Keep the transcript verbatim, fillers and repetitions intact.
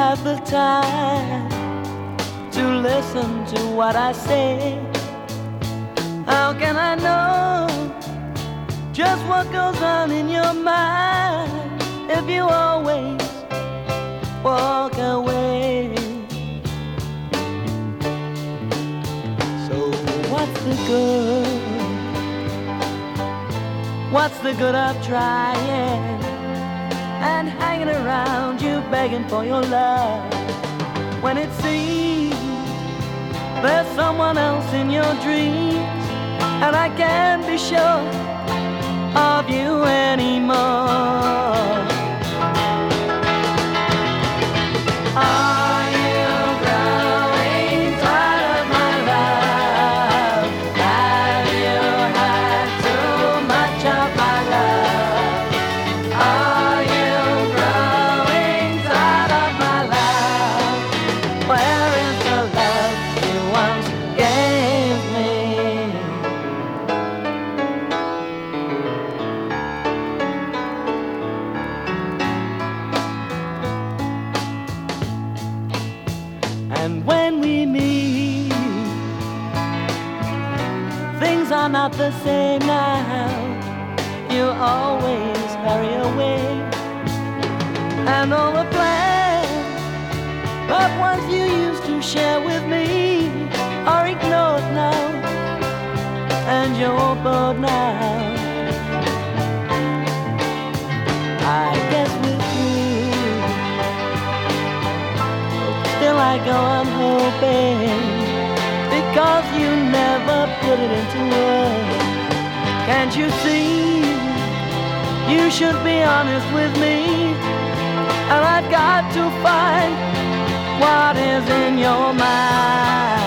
have the time to listen to what I say. How can I know just what goes on in your mind if you always walk away? So what's the good? What's the good of trying and hanging around you begging for your love when it seems there's someone else in your dreams and I can't be sure of you anymore? Are you growing tired of my love? Have you had too much of my love? Are you growing tired of my love? Where is the love you once gave me? And when we meet, things are not the same now. You always hurry away, and all the plans that once you used to share with me are ignored now, and you're bored now. I guess with you, still I go on hoping, because you never put it into words. Can't you see? You should be honest with me, and I've got to find what is in your mind.